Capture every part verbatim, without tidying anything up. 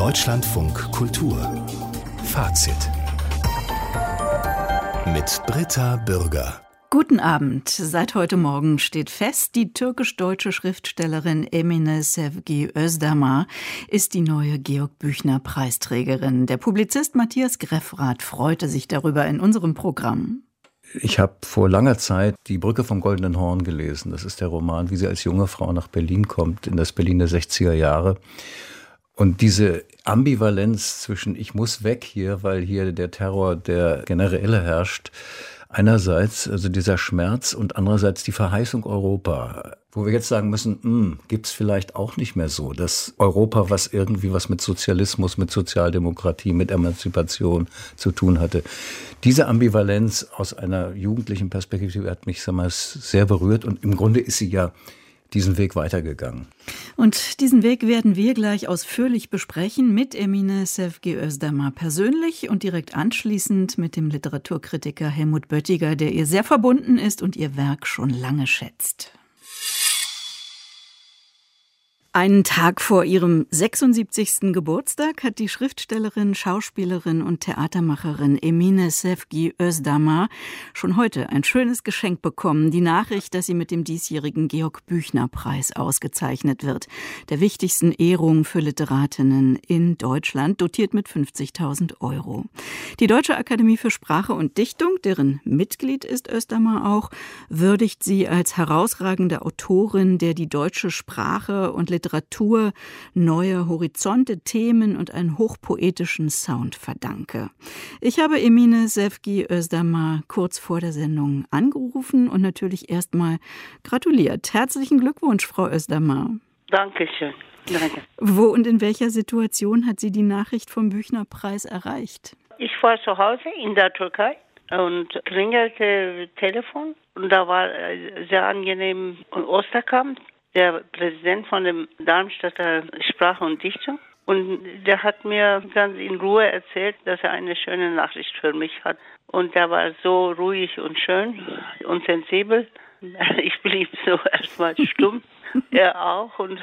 Deutschlandfunk Kultur Fazit mit Britta Bürger. Guten Abend. Seit heute Morgen steht fest, die türkisch-deutsche Schriftstellerin Emine Sevgi Özdamar ist die neue Georg-Büchner-Preisträgerin. Der Publizist Matthias Greffrath freute sich darüber in unserem Programm. Ich habe vor langer Zeit Die Brücke vom Goldenen Horn gelesen. Das ist der Roman, wie sie als junge Frau nach Berlin kommt, in das Berlin der sechziger Jahre. Und diese Ambivalenz zwischen ich muss weg hier, weil hier der Terror der Generäle herrscht, einerseits also dieser Schmerz und andererseits die Verheißung Europa, wo wir jetzt sagen müssen, gibt es vielleicht auch nicht mehr so, dass Europa, was irgendwie was mit Sozialismus, mit Sozialdemokratie, mit Emanzipation zu tun hatte. Diese Ambivalenz aus einer jugendlichen Perspektive hat mich, sag mal, sehr berührt und im Grunde ist sie ja diesen Weg weitergegangen. Und diesen Weg werden wir gleich ausführlich besprechen mit Emine Sevgi Özdamar persönlich und direkt anschließend mit dem Literaturkritiker Helmut Böttiger, der ihr sehr verbunden ist und ihr Werk schon lange schätzt. Einen Tag vor ihrem sechsundsiebzigsten Geburtstag hat die Schriftstellerin, Schauspielerin und Theatermacherin Emine Sevgi Özdamar schon heute ein schönes Geschenk bekommen. Die Nachricht, dass sie mit dem diesjährigen Georg-Büchner-Preis ausgezeichnet wird. Der wichtigsten Ehrung für Literatinnen in Deutschland, dotiert mit fünfzigtausend Euro. Die Deutsche Akademie für Sprache und Dichtung, deren Mitglied ist Özdamar auch, würdigt sie als herausragende Autorin, der die deutsche Sprache und Literatur Literatur neue Horizonte, Themen und einen hochpoetischen Sound verdanke. Ich habe Emine Sevgi Özdamar kurz vor der Sendung angerufen und natürlich erstmal gratuliert. Herzlichen Glückwunsch, Frau Özdamar. Dankeschön. Danke. Wo und in welcher Situation hat sie die Nachricht vom Büchner-Preis erreicht? Ich war zu Hause in der Türkei und klingelte Telefon und da war sehr angenehm Osterkamp, der Präsident von dem Darmstädter Sprache und Dichtung. Und der hat mir ganz in Ruhe erzählt, dass er eine schöne Nachricht für mich hat. Und der war so ruhig und schön und sensibel. Ich blieb so erstmal stumm. Er auch. Und,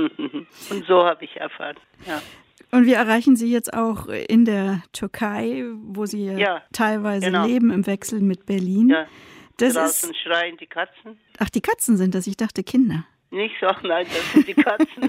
und so habe ich erfahren. Ja. Und wir erreichen Sie jetzt auch in der Türkei, wo Sie ja, teilweise genau. leben, im Wechsel mit Berlin. Ja. Das Draußen ist... schreien die Katzen. Ach, die Katzen sind das. Ich dachte Kinder. Nicht so, nein, das sind die Katzen.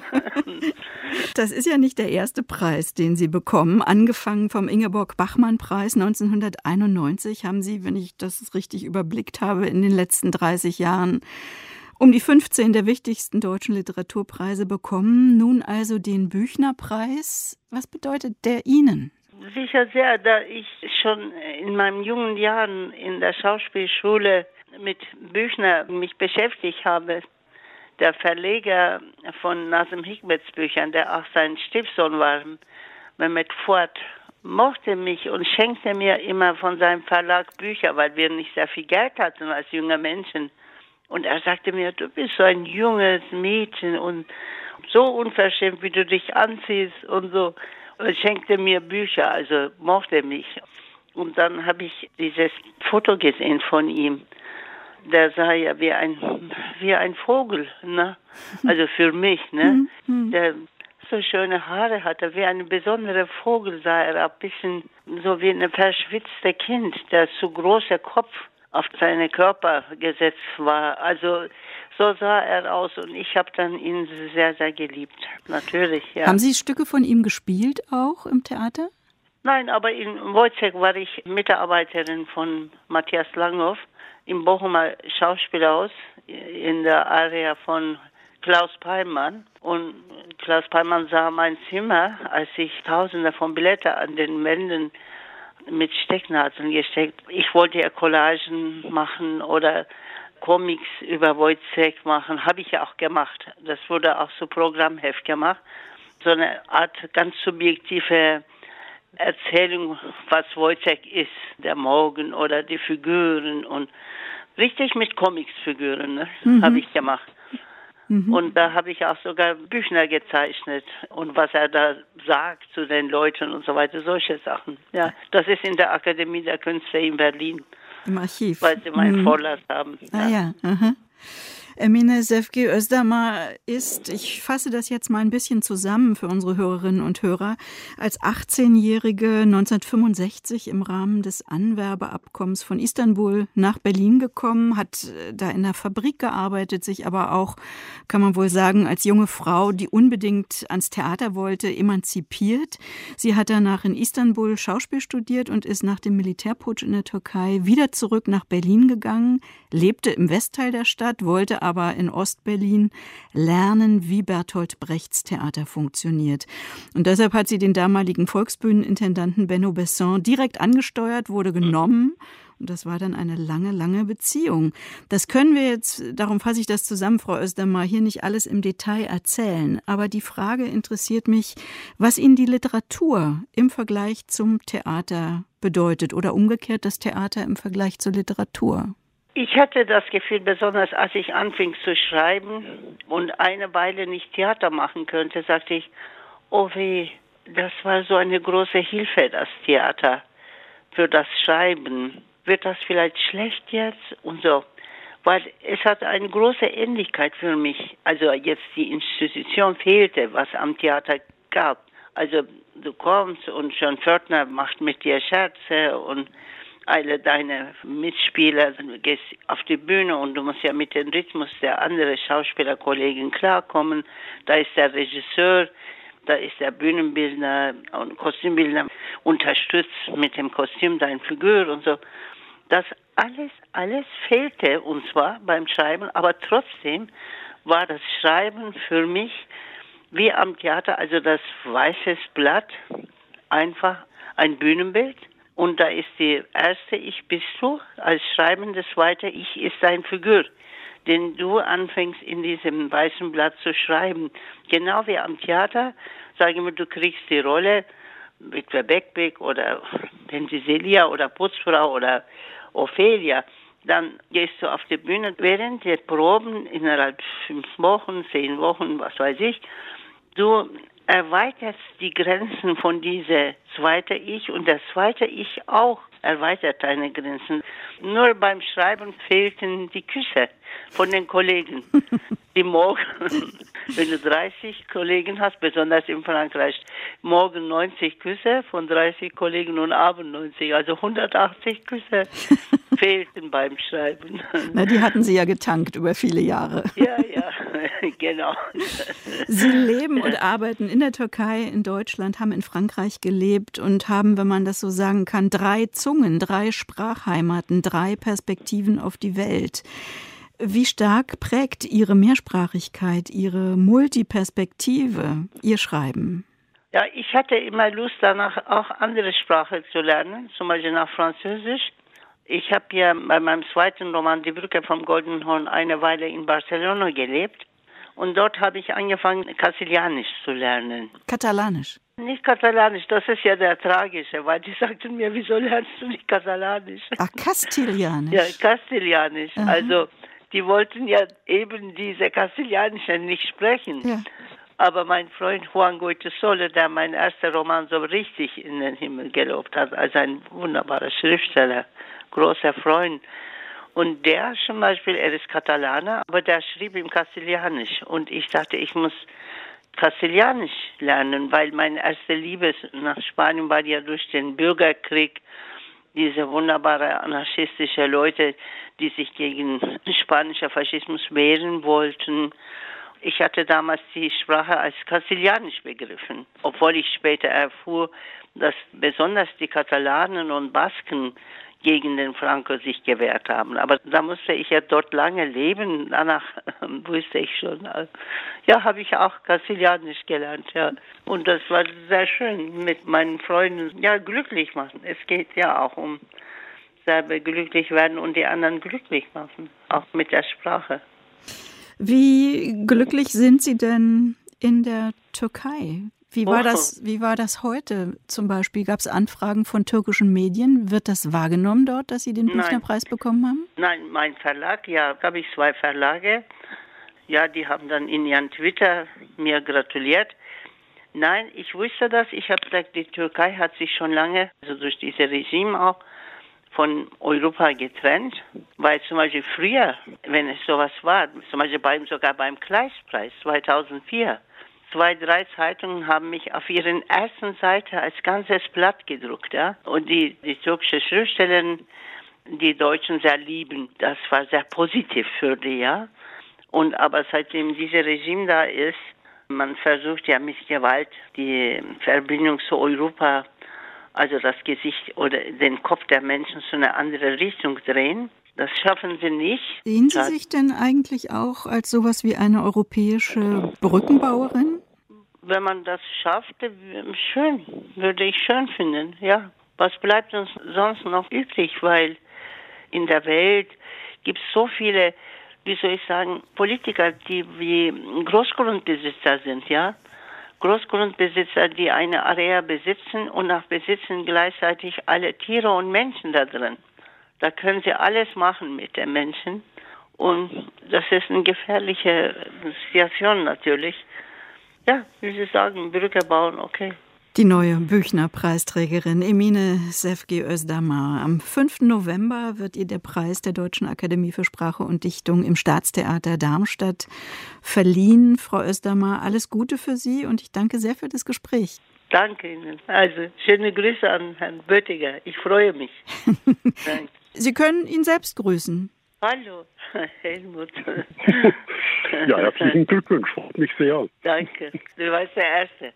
Das ist ja nicht der erste Preis, den Sie bekommen. Angefangen vom Ingeborg-Bachmann-Preis neunzehnhunderteinundneunzig haben Sie, wenn ich das richtig überblickt habe, in den letzten dreißig Jahren um die fünfzehn der wichtigsten deutschen Literaturpreise bekommen. Nun also den Büchner-Preis. Was bedeutet der Ihnen? Sicher sehr, da ich schon in meinen jungen Jahren in der Schauspielschule mit Büchner mich beschäftigt habe. Der Verleger von Nazım Hikmets Büchern, der auch sein Stiefsohn war, Mehmet Fuat, mochte mich und schenkte mir immer von seinem Verlag Bücher, weil wir nicht sehr viel Geld hatten als junge Menschen. Und er sagte mir, du bist so ein junges Mädchen und so unverschämt, wie du dich anziehst und so. Und schenkte mir Bücher, also mochte mich. Und dann habe ich dieses Foto gesehen von ihm. Der sah ja wie ein, wie ein Vogel, ne? Also für mich, ne? Der so schöne Haare hatte, wie ein besonderer Vogel sah er, ein bisschen so wie ein verschwitzter Kind, der zu großer Kopf auf seinen Körper gesetzt war. Also so sah er aus und ich habe dann ihn sehr, sehr geliebt, natürlich, ja. Haben Sie Stücke von ihm gespielt auch im Theater? Nein, aber in Wojciech war ich Mitarbeiterin von Matthias Langhoff im Bochumer Schauspielhaus in der Area von Klaus Peimann. Und Klaus Peimann sah mein Zimmer, als ich tausende von Billetten an den Wänden mit Stecknadeln gesteckt. Ich wollte ja Collagen machen oder Comics über Wojciech machen. Habe ich ja auch gemacht. Das wurde auch so Programmheft gemacht. So eine Art ganz subjektive Erzählung, was Wojciech ist, der Morgen oder die Figuren und richtig mit Comicsfiguren, ne, mhm. habe ich gemacht. Mhm. Und da habe ich auch sogar Büchner gezeichnet und was er da sagt zu den Leuten und so weiter, solche Sachen. Ja, das ist in der Akademie der Künste in Berlin. Im Archiv. Weil sie meinen mhm. Vorlass haben. Ah ja, aha. Emine Sevgi Özdamar ist, ich fasse das jetzt mal ein bisschen zusammen für unsere Hörerinnen und Hörer, als achtzehnjährige neunzehnhundertfünfundsechzig im Rahmen des Anwerbeabkommens von Istanbul nach Berlin gekommen, hat da in der Fabrik gearbeitet, sich aber auch, kann man wohl sagen, als junge Frau, die unbedingt ans Theater wollte, emanzipiert. Sie hat danach in Istanbul Schauspiel studiert und ist nach dem Militärputsch in der Türkei wieder zurück nach Berlin gegangen, lebte im Westteil der Stadt, wollte aber in Ostberlin lernen, wie Bertolt Brechts Theater funktioniert. Und deshalb hat sie den damaligen Volksbühnenintendanten Benno Besson direkt angesteuert, wurde genommen. Und das war dann eine lange, lange Beziehung. Das können wir jetzt, darum fasse ich das zusammen, Frau Özdamar, hier nicht alles im Detail erzählen. Aber die Frage interessiert mich, was Ihnen die Literatur im Vergleich zum Theater bedeutet oder umgekehrt das Theater im Vergleich zur Literatur. Ich hatte das Gefühl, besonders als ich anfing zu schreiben und eine Weile nicht Theater machen könnte, sagte ich, oh weh, das war so eine große Hilfe, das Theater, für das Schreiben. Wird das vielleicht schlecht jetzt? Und so. Weil es hat eine große Ähnlichkeit für mich. Also jetzt die Institution fehlte, was am Theater gab. Also du kommst und John Pförtner macht mit dir Scherze und alle deine Mitspieler, du gehst auf die Bühne und du musst ja mit dem Rhythmus der anderen Schauspielerkollegen klarkommen. Da ist der Regisseur, da ist der Bühnenbildner und Kostümbildner, unterstützt mit dem Kostüm deine Figur und so. Das alles, alles fehlte und zwar beim Schreiben, aber trotzdem war das Schreiben für mich wie am Theater, also das weißes Blatt, einfach ein Bühnenbild. Und da ist die erste Ich bist du als schreibendes zweite Ich ist deine Figur, den du anfängst in diesem weißen Blatt zu schreiben. Genau wie am Theater, sage ich mal, du kriegst die Rolle, Witwe Beckbeck oder Penthesilea oder Putzfrau oder Ophelia. Dann gehst du auf die Bühne während der Proben innerhalb fünf Wochen, zehn Wochen, was weiß ich. Du erweiterst die Grenzen von dieser zweite Ich und das zweite Ich auch erweitert deine Grenzen. Nur beim Schreiben fehlten die Küsse von den Kollegen. Die morgen, wenn du dreißig Kollegen hast, besonders in Frankreich, morgen neunzig Küsse von dreißig Kollegen und abend neunzig, also hundertachtzig Küsse fehlten beim Schreiben. Na, die hatten Sie ja getankt über viele Jahre. Ja, ja, genau. Sie leben und arbeiten in der Türkei, in Deutschland, haben in Frankreich gelebt und haben, wenn man das so sagen kann, drei Zungen, drei Sprachheimaten, drei Perspektiven auf die Welt. Wie stark prägt Ihre Mehrsprachigkeit, Ihre Multiperspektive, Ihr Schreiben? Ja, ich hatte immer Lust danach, auch andere Sprachen zu lernen, zum Beispiel nach Französisch. Ich habe ja bei meinem zweiten Roman Die Brücke vom Goldenen Horn eine Weile in Barcelona gelebt und dort habe ich angefangen, Kastilianisch zu lernen. Katalanisch? Nicht Katalanisch, das ist ja der Tragische, weil die sagten mir, wieso lernst du nicht Katalanisch? Ach, Kastilianisch? Ja, Kastilianisch. Aha. Also die wollten ja eben diese Kastilianische nicht sprechen. Ja. Aber mein Freund Juan Goytisolo, der meinen ersten Roman so richtig in den Himmel gelobt hat, als ein wunderbarer Schriftsteller, großer Freund. Und der zum Beispiel, er ist Katalaner, aber der schrieb im Kastilianisch. Und ich dachte, ich muss Kastilianisch lernen, weil meine erste Liebe nach Spanien war ja durch den Bürgerkrieg. Diese wunderbare anarchistische Leute, die sich gegen spanischen Faschismus wehren wollten. Ich hatte damals die Sprache als Kastilianisch begriffen, obwohl ich später erfuhr, dass besonders die Katalanen und Basken gegen den Franco sich gewehrt haben. Aber da musste ich ja dort lange leben. Danach wusste ich schon, ja, habe ich auch Kastilianisch gelernt, ja. Und das war sehr schön mit meinen Freunden, ja, glücklich machen. Es geht ja auch um selber glücklich werden und die anderen glücklich machen, auch mit der Sprache. Wie glücklich sind Sie denn in der Türkei? Wie war das, wie war das heute zum Beispiel? Gab es Anfragen von türkischen Medien? Wird das wahrgenommen dort, dass Sie den Büchnerpreis bekommen haben? Nein, mein Verlag, ja, da habe ich zwei Verlage. Ja, die haben dann in ihren Twitter mir gratuliert. Nein, ich wusste das. Ich habe gesagt, die Türkei hat sich schon lange, also durch dieses Regime auch, von Europa getrennt, weil zum Beispiel früher, wenn es sowas war, zum Beispiel beim, sogar beim Kleistpreis zweitausendvier, zwei, drei Zeitungen haben mich auf ihren ersten Seite als ganzes Blatt gedruckt, ja. Und die, die türkische Schriftstellerin, die Deutschen sehr lieben, das war sehr positiv für die, ja. Und aber seitdem dieses Regime da ist, man versucht ja mit Gewalt die Verbindung zu Europa, also das Gesicht oder den Kopf der Menschen zu einer anderen Richtung drehen. Das schaffen sie nicht. Sehen Sie sich denn eigentlich auch als sowas wie eine europäische Brückenbauerin? Wenn man das schafft, schön, würde ich schön finden, ja. Was bleibt uns sonst noch übrig? Weil in der Welt gibt es so viele, wie soll ich sagen, Politiker, die wie Großgrundbesitzer sind, ja. Großgrundbesitzer, die eine Area besitzen und auch besitzen gleichzeitig alle Tiere und Menschen da drin. Da können sie alles machen mit den Menschen. Und das ist eine gefährliche Situation natürlich. Ja, wie Sie sagen, Brücke bauen, okay. Die neue Büchner-Preisträgerin Emine Sevgi Özdamar. Am fünften November wird ihr der Preis der Deutschen Akademie für Sprache und Dichtung im Staatstheater Darmstadt verliehen. Frau Özdamar, alles Gute für Sie und ich danke sehr für das Gespräch. Danke Ihnen. Also, schöne Grüße an Herrn Böttiger. Ich freue mich. Sie können ihn selbst grüßen. Hallo, Helmut. Ja, herzlichen Glückwunsch, freut mich sehr. Danke, du warst der Erste.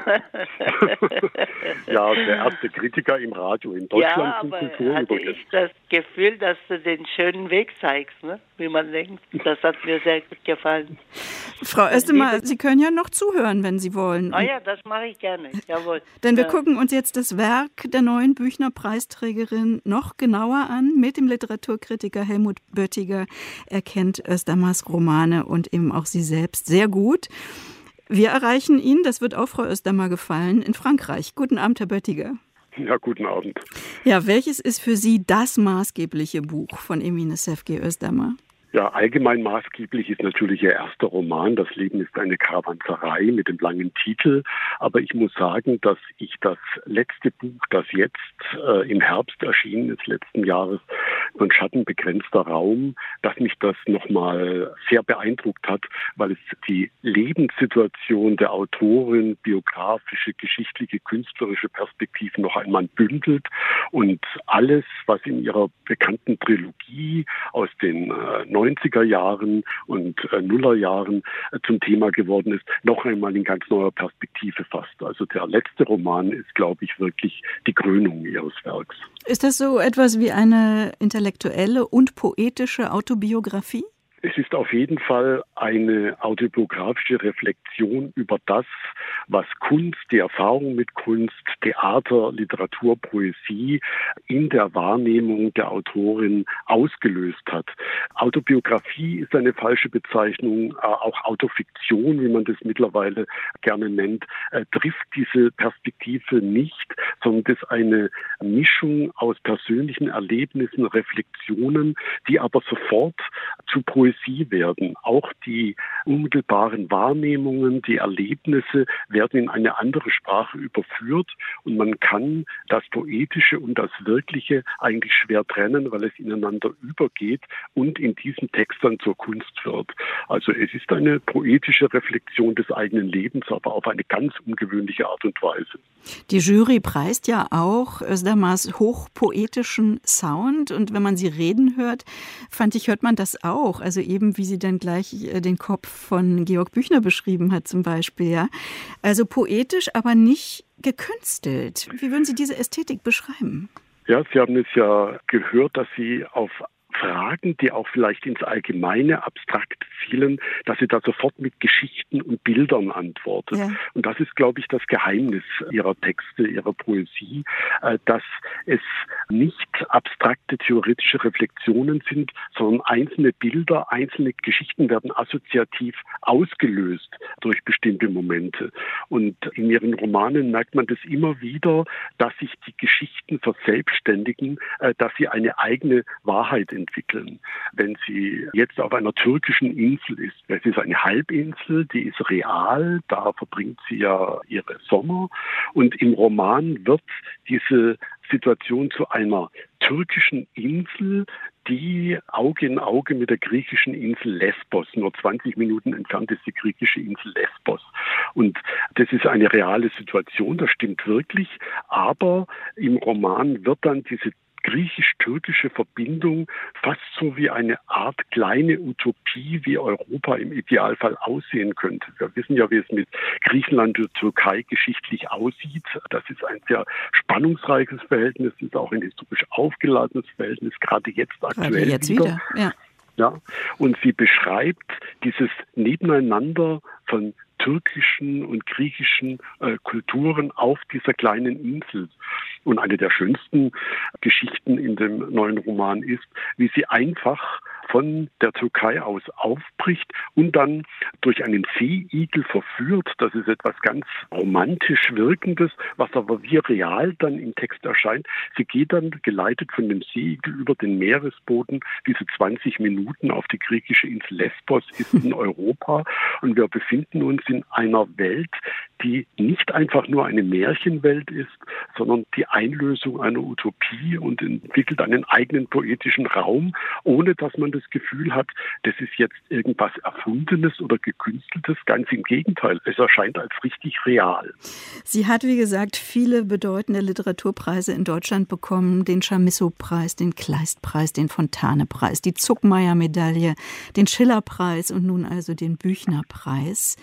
Ja, der erste Kritiker im Radio in Deutschland. Ja, aber hatte ich das Gefühl, dass du den schönen Weg zeigst, ne? Wie man denkt. Das hat mir sehr gut gefallen. Frau Özdamar, Sie können ja noch zuhören, wenn Sie wollen. Ah ja, das mache ich gerne, jawohl. Denn wir ja. gucken uns jetzt das Werk der neuen Büchner-Preisträgerin noch genauer an mit dem Literaturkritiker Helmut Böttiger. Er kennt Özdamars Romane und eben auch sie selbst sehr gut. Wir erreichen ihn, das wird auch Frau Özdamar gefallen, in Frankreich. Guten Abend, Herr Böttiger. Ja, guten Abend. Ja, welches ist für Sie das maßgebliche Buch von Emine Sevgi Özdamar? Ja, allgemein maßgeblich ist natürlich ihr erster Roman, Das Leben ist eine Karawanserei, mit dem langen Titel. Aber ich muss sagen, dass ich das letzte Buch, das jetzt äh, im Herbst erschienen ist, letzten Jahres, Ein schattenbegrenzter Raum, dass mich das nochmal sehr beeindruckt hat, weil es die Lebenssituation der Autorin, biografische, geschichtliche, künstlerische Perspektiven noch einmal bündelt und alles, was in ihrer bekannten Trilogie aus den äh, neunziger Jahren und äh, Nullerjahren äh, zum Thema geworden ist, noch einmal in ganz neuer Perspektive fasst. Also der letzte Roman ist, glaube ich, wirklich die Krönung ihres Werks. Ist das so etwas wie eine intellektuelle und poetische Autobiografie? Es ist auf jeden Fall eine autobiografische Reflexion über das, was Kunst, die Erfahrung mit Kunst, Theater, Literatur, Poesie in der Wahrnehmung der Autorin ausgelöst hat. Autobiografie ist eine falsche Bezeichnung, auch Autofiktion, wie man das mittlerweile gerne nennt, trifft diese Perspektive nicht, sondern das ist eine Mischung aus persönlichen Erlebnissen, Reflexionen, die aber sofort zu Poesie werden. Auch die unmittelbaren Wahrnehmungen, die Erlebnisse werden in eine andere Sprache überführt und man kann das Poetische und das Wirkliche eigentlich schwer trennen, weil es ineinander übergeht und in diesem Text dann zur Kunst wird. Also es ist eine poetische Reflexion des eigenen Lebens, aber auf eine ganz ungewöhnliche Art und Weise. Die Jury preist ja auch Özdamars hochpoetischen Sound und wenn man sie reden hört, fand ich, hört man das auch. Also eben, wie sie dann gleich den Kopf von Georg Büchner beschrieben hat zum Beispiel. Ja? Also poetisch, aber nicht gekünstelt. Wie würden Sie diese Ästhetik beschreiben? Ja, Sie haben es ja gehört, dass sie auf Fragen, die auch vielleicht ins Allgemeine abstrakt zielen, dass sie da sofort mit Geschichten und Bildern antwortet. Ja. Und das ist, glaube ich, das Geheimnis ihrer Texte, ihrer Poesie, dass es nicht abstrakte theoretische Reflexionen sind, sondern einzelne Bilder, einzelne Geschichten werden assoziativ ausgelöst durch bestimmte Momente. Und in ihren Romanen merkt man das immer wieder, dass sich die Geschichten verselbstständigen, dass sie eine eigene Wahrheit entwickeln. entwickeln. Wenn sie jetzt auf einer türkischen Insel ist, es ist eine Halbinsel, die ist real, da verbringt sie ja ihre Sommer und im Roman wird diese Situation zu einer türkischen Insel, die Auge in Auge mit der griechischen Insel Lesbos, nur zwanzig Minuten entfernt ist die griechische Insel Lesbos. Und das ist eine reale Situation, das stimmt wirklich, aber im Roman wird dann diese griechisch-türkische Verbindung fast so wie eine Art kleine Utopie, wie Europa im Idealfall aussehen könnte. Wir wissen ja, wie es mit Griechenland und Türkei geschichtlich aussieht. Das ist ein sehr spannungsreiches Verhältnis, ist auch ein historisch aufgeladenes Verhältnis, gerade jetzt aktuell gerade jetzt wieder. wieder. Ja. Ja, und sie beschreibt dieses Nebeneinander von türkischen und griechischen äh, Kulturen auf dieser kleinen Insel. Und eine der schönsten Geschichten in dem neuen Roman ist, wie sie einfach von der Türkei aus aufbricht und dann durch einen Seeigel verführt. Das ist etwas ganz romantisch Wirkendes, was aber wie real dann im Text erscheint. Sie geht dann geleitet von dem Seeigel über den Meeresboden, diese zwanzig Minuten auf die griechische Insel Lesbos ist in Europa. Und wir befinden uns in einer Welt, die nicht einfach nur eine Märchenwelt ist, sondern die Einlösung einer Utopie und entwickelt einen eigenen poetischen Raum, ohne dass man das Gefühl hat, das ist jetzt irgendwas Erfundenes oder Gekünsteltes. Ganz im Gegenteil, es erscheint als richtig real. Sie hat, wie gesagt, viele bedeutende Literaturpreise in Deutschland bekommen. Den Chamisso-Preis, den Kleist-Preis, den Fontane-Preis, die Zuckmayer-Medaille, den Schiller-Preis und nun also den Büchner-Preis.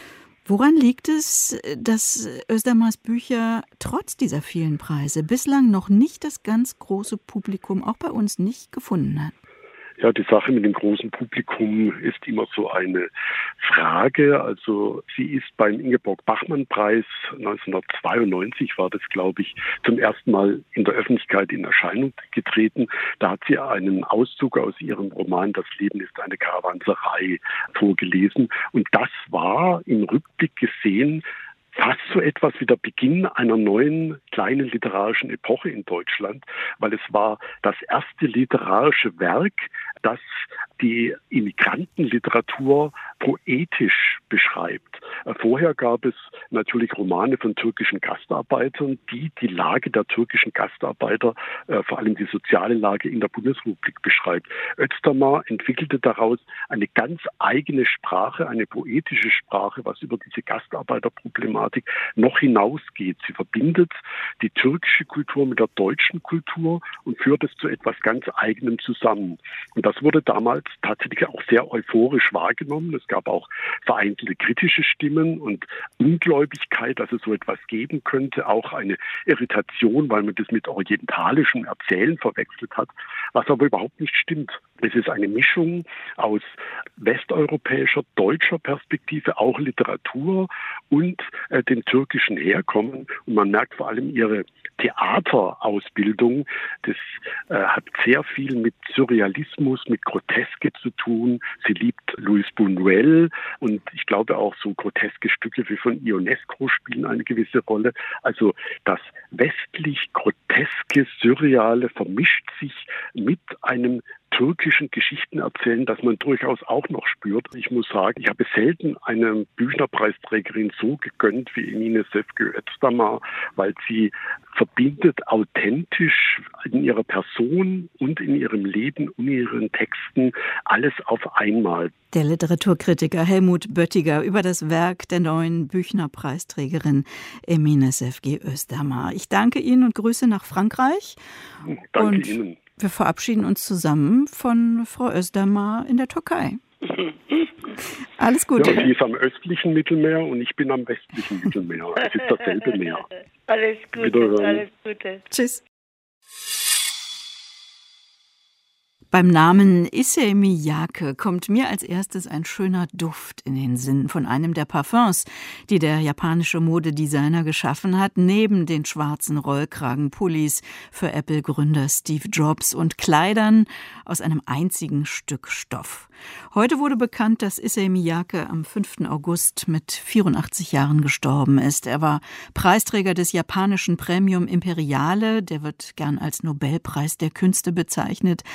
Woran liegt es, dass Özdamars Bücher trotz dieser vielen Preise bislang noch nicht das ganz große Publikum, auch bei uns nicht, gefunden hat? Ja, die Sache mit dem großen Publikum ist immer so eine Frage. Also sie ist beim Ingeborg-Bachmann-Preis neunzehnhundertzweiundneunzig, war das, glaube ich, zum ersten Mal in der Öffentlichkeit in Erscheinung getreten. Da hat sie einen Auszug aus ihrem Roman »Das Leben ist eine Karawanserei« vorgelesen. Und das war im Rückblick gesehen fast so etwas wie der Beginn einer neuen kleinen literarischen Epoche in Deutschland, weil es war das erste literarische Werk, das die Immigrantenliteratur poetisch beschreibt. Vorher gab es natürlich Romane von türkischen Gastarbeitern, die die Lage der türkischen Gastarbeiter, vor allem die soziale Lage in der Bundesrepublik beschreibt. Özdamar entwickelte daraus eine ganz eigene Sprache, eine poetische Sprache, was über diese Gastarbeiterproblematik noch hinausgeht. Sie verbindet die türkische Kultur mit der deutschen Kultur und führt es zu etwas ganz Eigenem zusammen. Und das wurde damals tatsächlich auch sehr euphorisch wahrgenommen. Es gab auch vereinzelte kritische Stimmen und Ungläubigkeit, dass es so etwas geben könnte, auch eine Irritation, weil man das mit orientalischem Erzählen verwechselt hat, was aber überhaupt nicht stimmt. Es ist eine Mischung aus westeuropäischer, deutscher Perspektive, auch Literatur und äh, dem türkischen Herkommen. Und man merkt vor allem ihre Theaterausbildung. Das äh, hat sehr viel mit Surrealismus, mit Groteske zu tun. Sie liebt Luis Buñuel und ich glaube auch so groteske Stücke wie von Ionesco spielen eine gewisse Rolle. Also das westlich-groteske, surreale vermischt sich mit einem türkischen Geschichtenerzählen, das man durchaus auch noch spürt. Ich muss sagen, ich habe selten eine Büchner-Preisträgerin so gegönnt wie Emine Sefgü Özdamar, weil sie verbindet authentisch in ihrer Person und in ihrem Leben und in ihren Texten alles auf einmal. Der Literaturkritiker Helmut Böttiger über das Werk der neuen Büchner-Preisträgerin Emine Sefgü Özdamar. Ich danke Ihnen und Grüße nach Frankreich. Danke und Ihnen. Wir verabschieden uns zusammen von Frau Özdamar in der Türkei. Alles Gute. Ja, sie ist am östlichen Mittelmeer und ich bin am westlichen Mittelmeer. Es ist dasselbe Meer. Alles Gute, alles Gute. Tschüss. Beim Namen Issey Miyake kommt mir als erstes ein schöner Duft in den Sinn von einem der Parfums, die der japanische Modedesigner geschaffen hat, neben den schwarzen Rollkragenpullis für Apple-Gründer Steve Jobs und Kleidern aus einem einzigen Stück Stoff. Heute wurde bekannt, dass Issey Miyake am fünften August mit vierundachtzig Jahren gestorben ist. Er war Preisträger des japanischen Premium Imperiale, der wird gern als Nobelpreis der Künste bezeichnet, und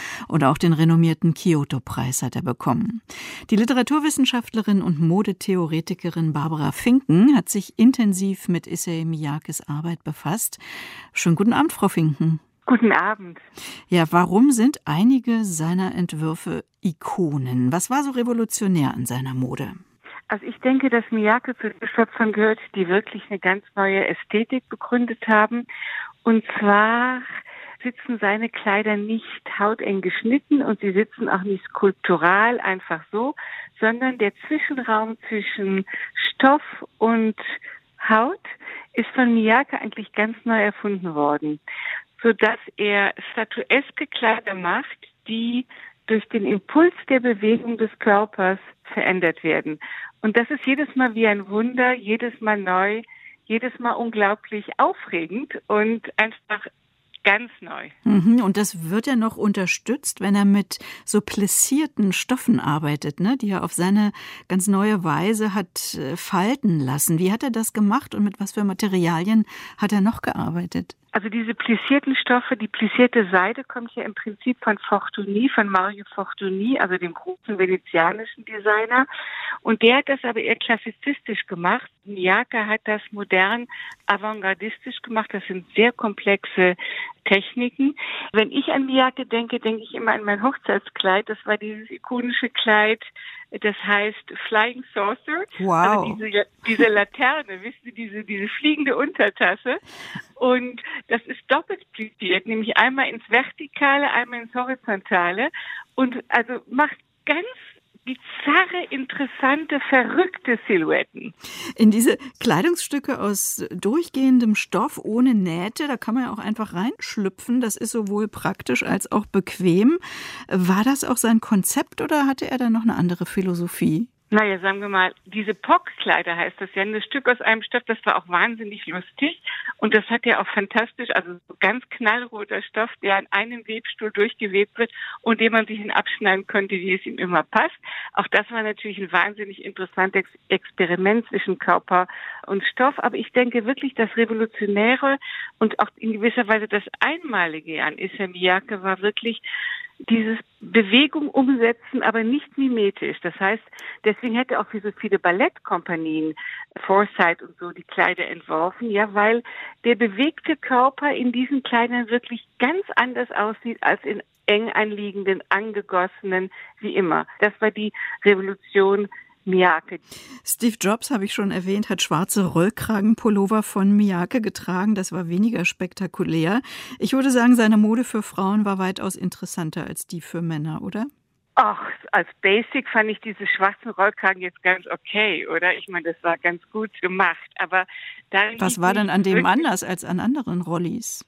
auch den renommierten Kyoto-Preis hat er bekommen. Die Literaturwissenschaftlerin und Modetheoretikerin Barbara Finken hat sich intensiv mit Issey Miyakes Arbeit befasst. Schönen guten Abend, Frau Finken. Guten Abend. Ja, warum sind einige seiner Entwürfe Ikonen? Was war so revolutionär an seiner Mode? Also ich denke, dass Miyake zu den Schöpfern gehört, die wirklich eine ganz neue Ästhetik begründet haben. Und zwar sitzen seine Kleider nicht hauteng geschnitten und sie sitzen auch nicht skulptural einfach so, sondern der Zwischenraum zwischen Stoff und Haut ist von Miyake eigentlich ganz neu erfunden worden, sodass er statueske Kleider macht, die durch den Impuls der Bewegung des Körpers verändert werden. Und das ist jedes Mal wie ein Wunder, jedes Mal neu, jedes Mal unglaublich aufregend und einfach ganz neu. Mhm, und das wird ja noch unterstützt, wenn er mit so plissierten Stoffen arbeitet, ne, die er auf seine ganz neue Weise hat äh, falten lassen. Wie hat er das gemacht und mit was für Materialien hat er noch gearbeitet? Also diese plissierten Stoffe, die plissierte Seide kommt ja im Prinzip von Fortuny, von Mario Fortuny, also dem großen venezianischen Designer. Und der hat das aber eher klassizistisch gemacht. Miyake hat das modern avantgardistisch gemacht. Das sind sehr komplexe Techniken. Wenn ich an Miyake denke, denke ich immer an mein Hochzeitskleid. Das war dieses ikonische Kleid, das heißt Flying Saucer. Wow. Also diese, diese Laterne, wisst ihr, diese, diese fliegende Untertasse. Und das ist doppelt plissiert, nämlich einmal ins Vertikale, einmal ins Horizontale. Und also macht ganz bizarre, interessante, verrückte Silhouetten. In diese Kleidungsstücke aus durchgehendem Stoff ohne Nähte, da kann man ja auch einfach reinschlüpfen. Das ist sowohl praktisch als auch bequem. War das auch sein Konzept oder hatte er da noch eine andere Philosophie? Naja, sagen wir mal, diese Pock-Kleider heißt das ja, ein Stück aus einem Stoff, das war auch wahnsinnig lustig und das hat ja auch fantastisch, also so ganz knallroter Stoff, der an einem Webstuhl durchgewebt wird und den man sich hin abschneiden könnte, wie es ihm immer passt. Auch das war natürlich ein wahnsinnig interessantes Experiment zwischen Körper und Stoff, aber ich denke wirklich, das Revolutionäre und auch in gewisser Weise das Einmalige an Issey Miyake war wirklich dieses Bewegung umsetzen, aber nicht mimetisch. Das heißt, deswegen hätte auch für so viele Ballettkompanien Forsyth und so die Kleider entworfen, ja, weil der bewegte Körper in diesen Kleidern wirklich ganz anders aussieht als in eng anliegenden, angegossenen, wie immer. Das war die Revolution Miyake. Steve Jobs, habe ich schon erwähnt, hat schwarze Rollkragenpullover von Miyake getragen. Das war weniger spektakulär. Ich würde sagen, seine Mode für Frauen war weitaus interessanter als die für Männer, oder? Ach, als Basic fand ich diese schwarzen Rollkragen jetzt ganz okay, oder? Ich meine, das war ganz gut gemacht. Aber dann was war denn an dem anders als an anderen Rollis?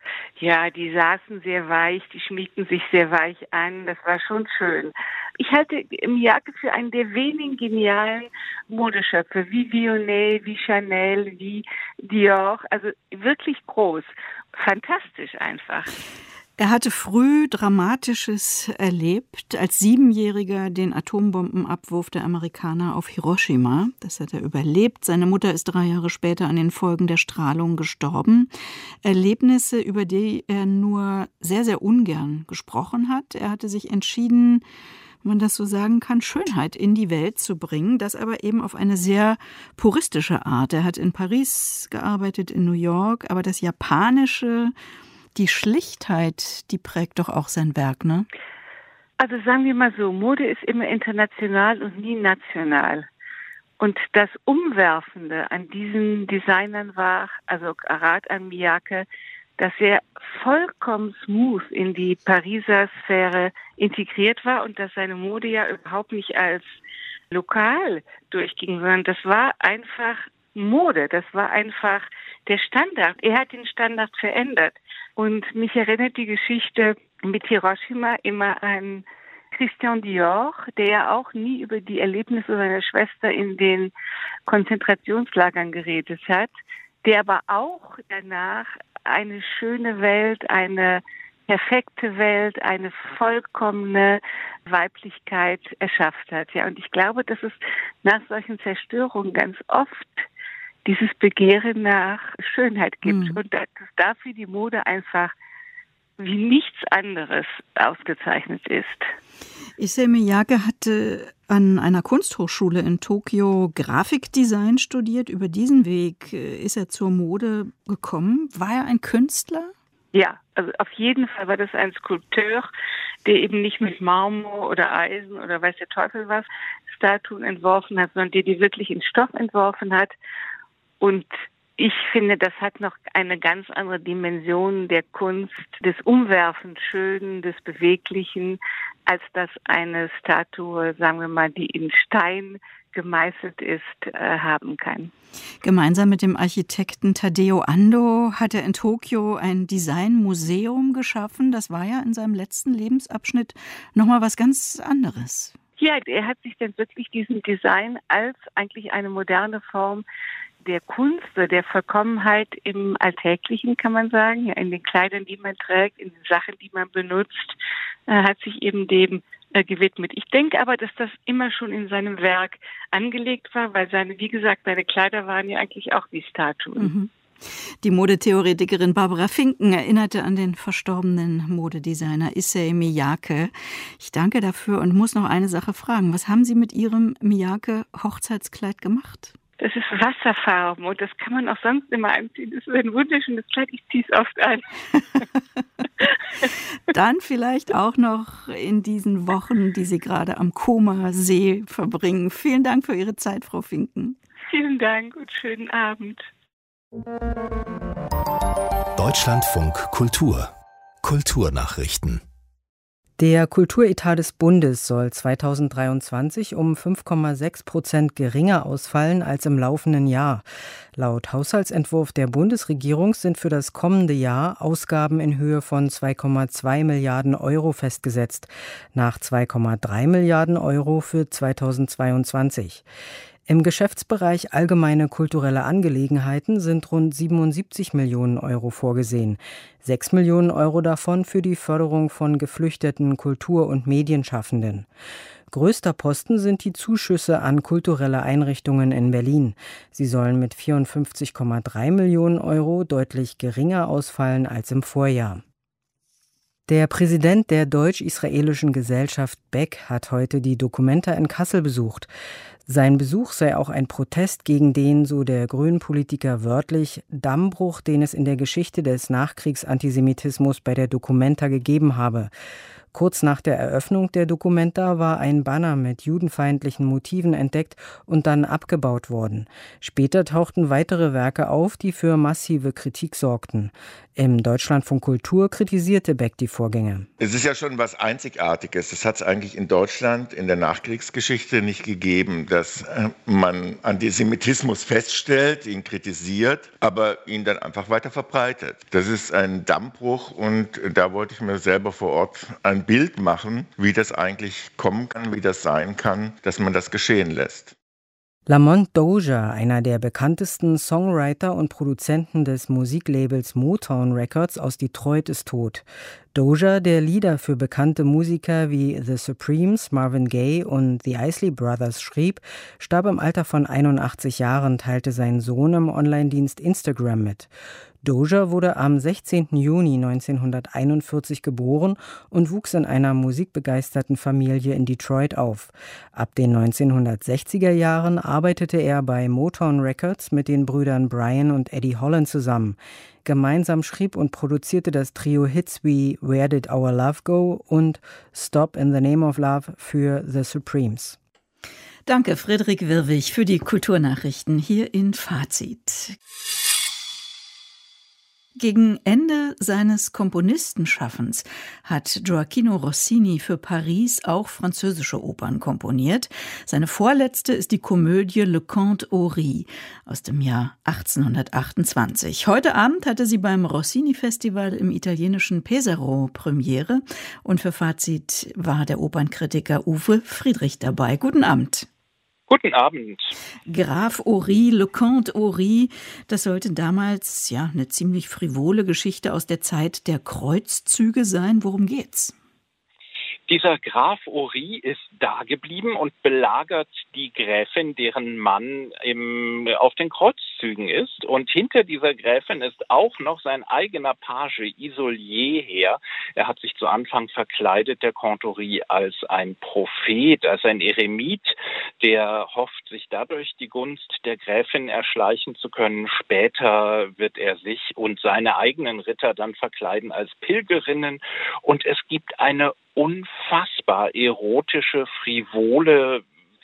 Ja, die saßen sehr weich, die schmiegten sich sehr weich an. Das war schon schön. Ich halte Miyake für einen der wenigen genialen Modeschöpfer, wie Vionnet, wie Chanel, wie Dior. Also wirklich groß. Fantastisch einfach. Er hatte früh Dramatisches erlebt, als Siebenjähriger den Atombombenabwurf der Amerikaner auf Hiroshima. Das hat er überlebt. Seine Mutter ist drei Jahre später an den Folgen der Strahlung gestorben. Erlebnisse, über die er nur sehr, sehr ungern gesprochen hat. Er hatte sich entschieden, wenn man das so sagen kann, Schönheit in die Welt zu bringen, das aber eben auf eine sehr puristische Art. Er hat in Paris gearbeitet, in New York, aber das Japanische, die Schlichtheit, die prägt doch auch sein Werk, ne? Also sagen wir mal so, Mode ist immer international und nie national. Und das Umwerfende an diesen Designern war, also Arad an Miyake, dass er vollkommen smooth in die Pariser Sphäre integriert war und dass seine Mode ja überhaupt nicht als lokal durchging, sondern das war einfach Mode, das war einfach der Standard. Er hat den Standard verändert. Und mich erinnert die Geschichte mit Hiroshima immer an Christian Dior, der ja auch nie über die Erlebnisse seiner Schwester in den Konzentrationslagern geredet hat, der aber auch danach eine schöne Welt, eine perfekte Welt, eine vollkommene Weiblichkeit erschafft hat. Ja, und ich glaube, dass es nach solchen Zerstörungen ganz oft dieses Begehren nach Schönheit gibt. Mhm. Und dass dafür die Mode einfach wie nichts anderes ausgezeichnet ist. Issey Miyake hatte an einer Kunsthochschule in Tokio Grafikdesign studiert. Über diesen Weg ist er zur Mode gekommen. War er ein Künstler? Ja, also auf jeden Fall war das ein Skulpteur, der eben nicht mit Marmor oder Eisen oder weiß der Teufel was Statuen entworfen hat, sondern der die wirklich in Stoff entworfen hat. Und ich finde, das hat noch eine ganz andere Dimension der Kunst, des umwerfend Schönen, des Beweglichen, als das eine Statue, sagen wir mal, die in Stein gemeißelt ist, äh, haben kann. Gemeinsam mit dem Architekten Tadeo Ando hat er in Tokio ein Designmuseum geschaffen. Das war ja in seinem letzten Lebensabschnitt nochmal was ganz anderes. Ja, er hat sich dann wirklich diesem Design als eigentlich eine moderne Form der Kunst, der Vollkommenheit im Alltäglichen, kann man sagen, in den Kleidern, die man trägt, in den Sachen, die man benutzt, hat sich eben dem gewidmet. Ich denke aber, dass das immer schon in seinem Werk angelegt war, weil seine, wie gesagt, seine Kleider waren ja eigentlich auch wie Statuen. Mhm. Die Modetheoretikerin Barbara Finken erinnerte an den verstorbenen Modedesigner Issey Miyake. Ich danke dafür und muss noch eine Sache fragen. Was haben Sie mit Ihrem Miyake-Hochzeitskleid gemacht? Das ist Wasserfarben und das kann man auch sonst immer anziehen. Das ist ein wunderschönes Kleid, ich ziehe es oft an. Dann vielleicht auch noch in diesen Wochen, die Sie gerade am Koma-See verbringen. Vielen Dank für Ihre Zeit, Frau Finken. Vielen Dank und schönen Abend. Deutschlandfunk Kultur. Kulturnachrichten. Der Kulturetat des Bundes soll zweitausenddreiundzwanzig um fünf Komma sechs Prozent geringer ausfallen als im laufenden Jahr. Laut Haushaltsentwurf der Bundesregierung sind für das kommende Jahr Ausgaben in Höhe von zwei Komma zwei Milliarden Euro festgesetzt, nach zwei Komma drei Milliarden Euro für zweitausendzweiundzwanzig. Im Geschäftsbereich allgemeine kulturelle Angelegenheiten sind rund siebenundsiebzig Millionen Euro vorgesehen. Sechs Millionen Euro davon für die Förderung von geflüchteten Kultur- und Medienschaffenden. Größter Posten sind die Zuschüsse an kulturelle Einrichtungen in Berlin. Sie sollen mit vierundfünfzig Komma drei Millionen Euro deutlich geringer ausfallen als im Vorjahr. Der Präsident der deutsch-israelischen Gesellschaft B E C hat heute die Documenta in Kassel besucht. Sein Besuch sei auch ein Protest gegen den, so der Grünen-Politiker wörtlich, Dammbruch, den es in der Geschichte des Nachkriegsantisemitismus bei der Documenta gegeben habe. Kurz nach der Eröffnung der Documenta war ein Banner mit judenfeindlichen Motiven entdeckt und dann abgebaut worden. Später tauchten weitere Werke auf, die für massive Kritik sorgten. Im Deutschlandfunk Kultur kritisierte B E C die Vorgänge. Es ist ja schon was Einzigartiges. Das hat es eigentlich in Deutschland in der Nachkriegsgeschichte nicht gegeben, dass man Antisemitismus feststellt, ihn kritisiert, aber ihn dann einfach weiter verbreitet. Das ist ein Dammbruch und da wollte ich mir selber vor Ort ein Bild machen, wie das eigentlich kommen kann, wie das sein kann, dass man das geschehen lässt. Lamont Dozier, einer der bekanntesten Songwriter und Produzenten des Musiklabels Motown Records aus Detroit, ist tot. Dozier, der Lieder für bekannte Musiker wie The Supremes, Marvin Gaye und The Isley Brothers schrieb, starb im Alter von einundachtzig Jahren, teilte sein Sohn im Online-Dienst Instagram mit. Dozier wurde am sechzehnten Juni neunzehnhunderteinundvierzig geboren und wuchs in einer musikbegeisterten Familie in Detroit auf. Ab den neunzehnhundertsechziger Jahren arbeitete er bei Motown Records mit den Brüdern Brian und Eddie Holland zusammen. Gemeinsam schrieb und produzierte das Trio Hits wie Where Did Our Love Go und Stop in the Name of Love für The Supremes. Danke, Friedrich Wirwig, für die Kulturnachrichten hier in Fazit. Gegen Ende seines Komponistenschaffens hat Gioacchino Rossini für Paris auch französische Opern komponiert. Seine vorletzte ist die Komödie Le Conte aux Riz aus dem Jahr achtzehnhundertachtundzwanzig. Heute Abend hatte sie beim Rossini-Festival im italienischen Pesaro Premiere. Und für Fazit war der Opernkritiker Uwe Friedrich dabei. Guten Abend. Guten Abend. Graf aux Riz, Le Conte aux Riz, das sollte damals ja eine ziemlich frivole Geschichte aus der Zeit der Kreuzzüge sein. Worum geht's? Dieser Graf aux Riz ist dageblieben und belagert die Gräfin, deren Mann im, auf den Kreuzzügen Gesichtszügen ist. Und hinter dieser Gräfin ist auch noch sein eigener Page Isolier her. Er hat sich zu Anfang verkleidet, der Contorie, als ein Prophet, als ein Eremit, der hofft, sich dadurch die Gunst der Gräfin erschleichen zu können. Später wird er sich und seine eigenen Ritter dann verkleiden als Pilgerinnen. Und es gibt eine unfassbar erotische, frivole,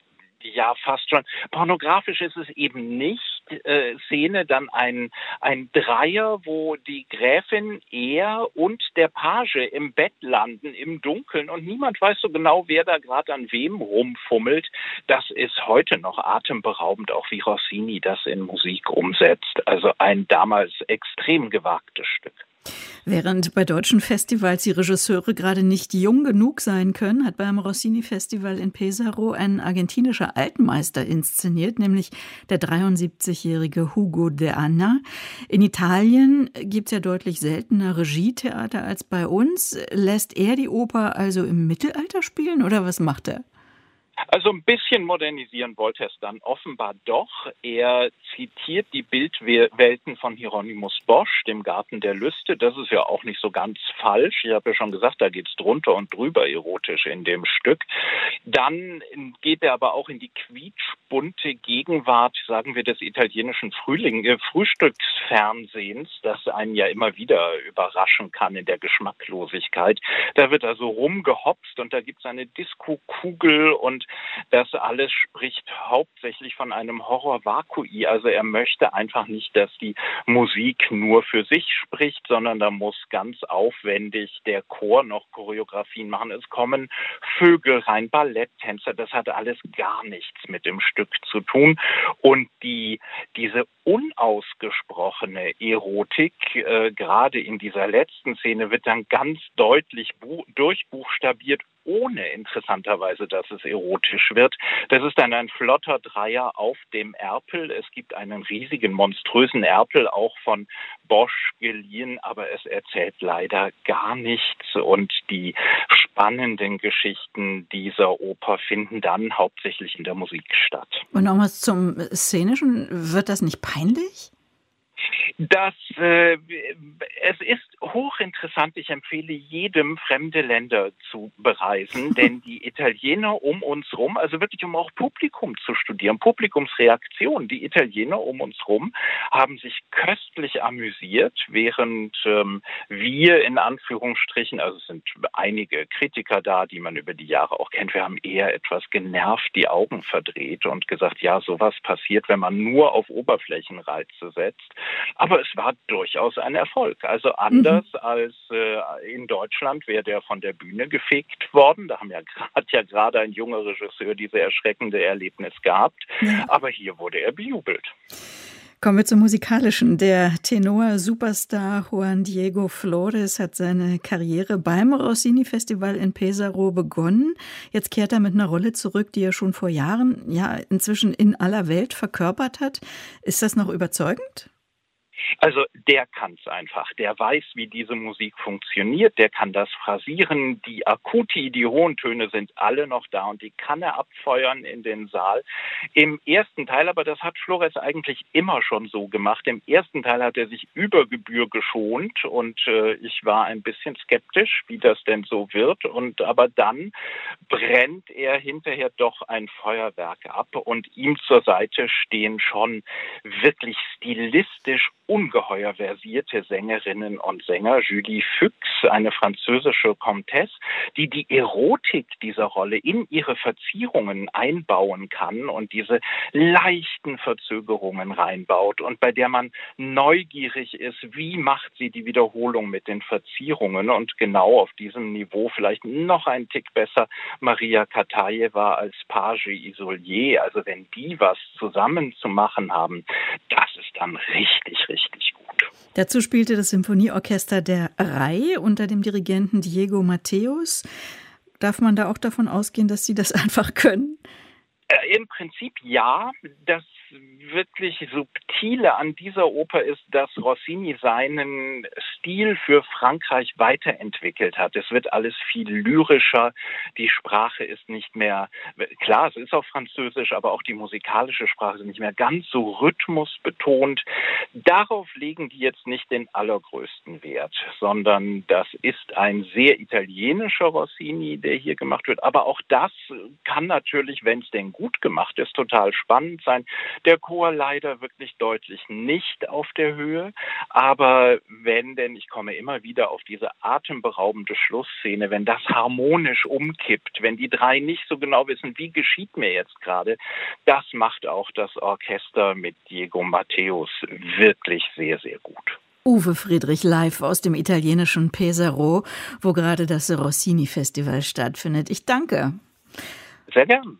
ja fast schon pornografisch ist es eben nicht, äh, Szene, dann ein, ein Dreier, wo die Gräfin, er und der Page im Bett landen, im Dunkeln, und niemand weiß so genau, wer da gerade an wem rumfummelt. Das ist heute noch atemberaubend, auch wie Rossini das in Musik umsetzt. Also ein damals extrem gewagtes Stück. Während bei deutschen Festivals die Regisseure gerade nicht jung genug sein können, hat beim Rossini-Festival in Pesaro ein argentinischer Altmeister inszeniert, nämlich der dreiundsiebzigjährige Hugo de Anna. In Italien gibt es ja deutlich seltener Regietheater als bei uns. Lässt er die Oper also im Mittelalter spielen oder was macht er? Also ein bisschen modernisieren wollte er es dann offenbar doch. Er zitiert die Bildwelten von Hieronymus Bosch, dem Garten der Lüste. Das ist ja auch nicht so ganz falsch. Ich habe ja schon gesagt, da geht es drunter und drüber erotisch in dem Stück. Dann geht er aber auch in die quietschbunte Gegenwart, sagen wir, des italienischen Frühling, äh, Frühstücksfernsehens, das einen ja immer wieder überraschen kann in der Geschmacklosigkeit. Da wird also rumgehopst und da gibt es eine Disco-Kugel und das alles spricht hauptsächlich von einem Horror-Vakui. Also er möchte einfach nicht, dass die Musik nur für sich spricht, sondern da muss ganz aufwendig der Chor noch Choreografien machen. Es kommen Vögel rein, Balletttänzer, das hat alles gar nichts mit dem Stück zu tun. Und die diese unausgesprochene Erotik, äh, gerade in dieser letzten Szene, wird dann ganz deutlich bu- durchbuchstabiert, ohne interessanterweise, dass es erotisch wird. Das ist dann ein flotter Dreier auf dem Erpel. Es gibt einen riesigen, monströsen Erpel, auch von Bosch geliehen, aber es erzählt leider gar nichts. Und die spannenden Geschichten dieser Oper finden dann hauptsächlich in der Musik statt. Und noch was zum Szenischen. Wird das nicht peinlich? Das, äh, es ist hochinteressant. Ich empfehle jedem, fremde Länder zu bereisen, denn die Italiener um uns rum, also wirklich um auch Publikum zu studieren, Publikumsreaktion, die Italiener um uns rum haben sich köstlich amüsiert, während ähm, wir in Anführungsstrichen, also es sind einige Kritiker da, die man über die Jahre auch kennt, wir haben eher etwas genervt die Augen verdreht und gesagt, ja, sowas passiert, wenn man nur auf Oberflächenreize setzt. Aber es war durchaus ein Erfolg. Also anders mhm. als äh, in Deutschland wäre der von der Bühne gefegt worden. Da haben ja hat ja gerade ein junger Regisseur diese erschreckende Erlebnis gehabt. Ja. Aber hier wurde er bejubelt. Kommen wir zum Musikalischen. Der Tenor-Superstar Juan Diego Flores hat seine Karriere beim Rossini-Festival in Pesaro begonnen. Jetzt kehrt er mit einer Rolle zurück, die er schon vor Jahren ja inzwischen in aller Welt verkörpert hat. Ist das noch überzeugend? Also der kann es einfach, der weiß, wie diese Musik funktioniert, der kann das phrasieren, die Acuti, die hohen Töne sind alle noch da und die kann er abfeuern in den Saal. Im ersten Teil, aber das hat Flores eigentlich immer schon so gemacht, im ersten Teil hat er sich über Gebühr geschont und äh, ich war ein bisschen skeptisch, wie das denn so wird, und aber dann brennt er hinterher doch ein Feuerwerk ab und ihm zur Seite stehen schon wirklich stilistisch ungeheuer versierte Sängerinnen und Sänger. Julie Fuchs, eine französische Comtesse, die die Erotik dieser Rolle in ihre Verzierungen einbauen kann und diese leichten Verzögerungen reinbaut und bei der man neugierig ist, wie macht sie die Wiederholung mit den Verzierungen, und genau auf diesem Niveau vielleicht noch ein Tick besser Maria Katajewa als Page Isolier. Also wenn die was zusammen zu machen haben, das ist dann richtig, richtig gut. Dazu spielte das Symphonieorchester der Rai unter dem Dirigenten Diego Mateos. Darf man da auch davon ausgehen, dass Sie das einfach können? Äh, Im Prinzip ja. Das wirklich Subtile an dieser Oper ist, dass Rossini seinen Stil für Frankreich weiterentwickelt hat. Es wird alles viel lyrischer, die Sprache ist nicht mehr, klar, es ist auf Französisch, aber auch die musikalische Sprache ist nicht mehr ganz so rhythmusbetont. Darauf legen die jetzt nicht den allergrößten Wert, sondern das ist ein sehr italienischer Rossini, der hier gemacht wird. Aber auch das kann natürlich, wenn es denn gut gemacht ist, total spannend sein. Der Chor leider wirklich deutlich nicht auf der Höhe, aber wenn denn, ich komme immer wieder auf diese atemberaubende Schlussszene, wenn das harmonisch umkippt, wenn die drei nicht so genau wissen, wie geschieht mir jetzt gerade, das macht auch das Orchester mit Diego Matteos wirklich sehr, sehr gut. Uwe Friedrich live aus dem italienischen Pesaro, wo gerade das Rossini-Festival stattfindet. Ich danke. Sehr gern.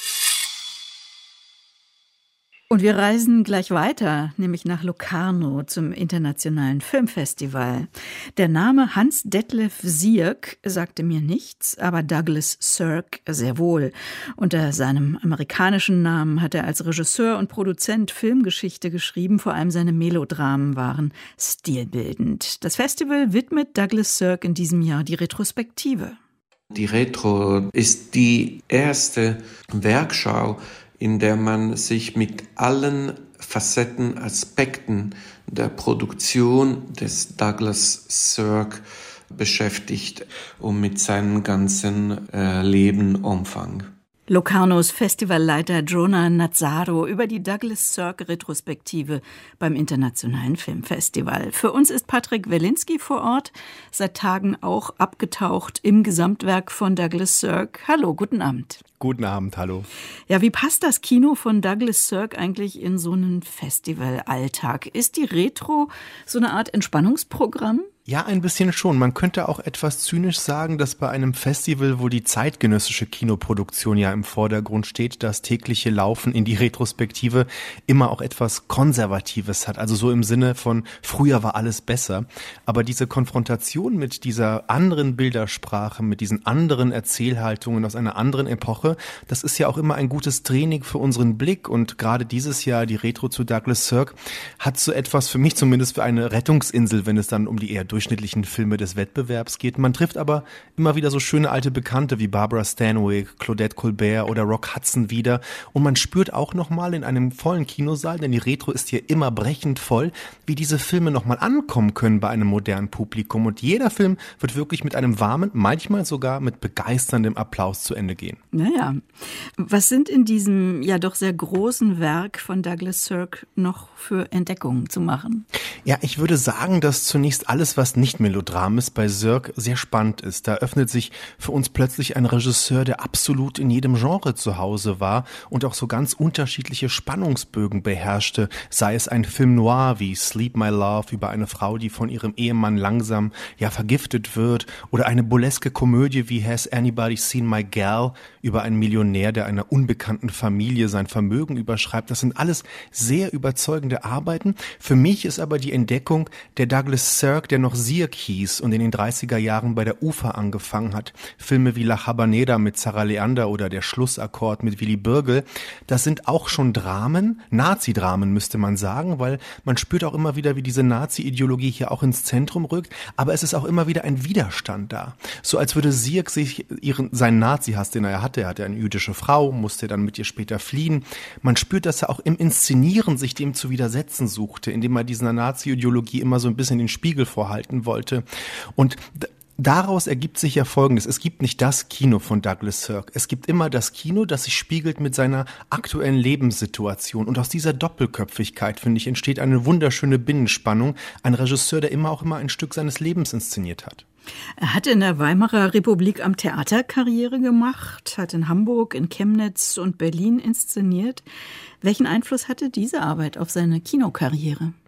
Und wir reisen gleich weiter, nämlich nach Locarno zum Internationalen Filmfestival. Der Name Hans Detlef Sierck sagte mir nichts, aber Douglas Sirk sehr wohl. Unter seinem amerikanischen Namen hat er als Regisseur und Produzent Filmgeschichte geschrieben, vor allem seine Melodramen waren stilbildend. Das Festival widmet Douglas Sirk in diesem Jahr die Retrospektive. Die Retro ist die erste Werkschau, in der man sich mit allen Facetten, Aspekten der Produktion des Douglas Sirk beschäftigt und mit seinem ganzen äh, Lebenumfang. Locarnos Festivalleiter Jonah Nazzaro über die Douglas Sirk-Retrospektive beim Internationalen Filmfestival. Für uns ist Patrick Welinski vor Ort, seit Tagen auch abgetaucht im Gesamtwerk von Douglas Sirk. Hallo, guten Abend. Guten Abend, hallo. Ja, wie passt das Kino von Douglas Sirk eigentlich in so einen Festivalalltag? Ist die Retro so eine Art Entspannungsprogramm? Ja, ein bisschen schon. Man könnte auch etwas zynisch sagen, dass bei einem Festival, wo die zeitgenössische Kinoproduktion ja im Vordergrund steht, das tägliche Laufen in die Retrospektive immer auch etwas Konservatives hat. Also so im Sinne von, früher war alles besser. Aber diese Konfrontation mit dieser anderen Bildersprache, mit diesen anderen Erzählhaltungen aus einer anderen Epoche, das ist ja auch immer ein gutes Training für unseren Blick. Und gerade dieses Jahr, die Retro zu Douglas Sirk, hat so etwas für mich zumindest für eine Rettungsinsel, wenn es dann um die eher durchschnittlichen Filme des Wettbewerbs geht. Man trifft aber immer wieder so schöne alte Bekannte wie Barbara Stanwyck, Claudette Colbert oder Rock Hudson wieder. Und man spürt auch nochmal in einem vollen Kinosaal, denn die Retro ist hier immer brechend voll, wie diese Filme nochmal ankommen können bei einem modernen Publikum. Und jeder Film wird wirklich mit einem warmen, manchmal sogar mit begeisterndem Applaus zu Ende gehen. Naja, was sind in diesem ja doch sehr großen Werk von Douglas Sirk noch für Entdeckungen zu machen? Ja, ich würde sagen, dass zunächst alles, was nicht Melodram ist, bei Sirk sehr spannend ist. Da öffnet sich für uns plötzlich ein Regisseur, der absolut in jedem Genre zu Hause war und auch so ganz unterschiedliche Spannungsbögen beherrschte. Sei es ein Film noir wie Sleep My Love über eine Frau, die von ihrem Ehemann langsam ja vergiftet wird, oder eine burleske Komödie wie Has Anybody Seen My Gal über einen Millionär, der einer unbekannten Familie sein Vermögen überschreibt. Das sind alles sehr überzeugende Arbeiten. Für mich ist aber die Entdeckung der Douglas Sirk, der noch Sirk hieß und in den dreißiger Jahren bei der UFA angefangen hat. Filme wie La Habanera mit Sarah Leander oder Der Schlussakkord mit Willy Birgel, das sind auch schon Dramen, Nazi-Dramen müsste man sagen, weil man spürt auch immer wieder, wie diese Nazi-Ideologie hier auch ins Zentrum rückt, aber es ist auch immer wieder ein Widerstand da. So als würde Sirk sich ihren, seinen Nazi-Hass, den er hatte, er hatte eine jüdische Frau, musste dann mit ihr später fliehen. Man spürt, dass er auch im Inszenieren sich dem zu widersetzen suchte, indem er dieser Nazi-Ideologie immer so ein bisschen den Spiegel vorhalten wollte. Und daraus ergibt sich ja Folgendes: Es gibt nicht das Kino von Douglas Sirk. Es gibt immer das Kino, das sich spiegelt mit seiner aktuellen Lebenssituation. Und aus dieser Doppelköpfigkeit, finde ich, entsteht eine wunderschöne Binnenspannung. Ein Regisseur, der immer auch immer ein Stück seines Lebens inszeniert hat. Er hat in der Weimarer Republik am Theater Karriere gemacht, hat in Hamburg, in Chemnitz und Berlin inszeniert. Welchen Einfluss hatte diese Arbeit auf seine Kinokarriere?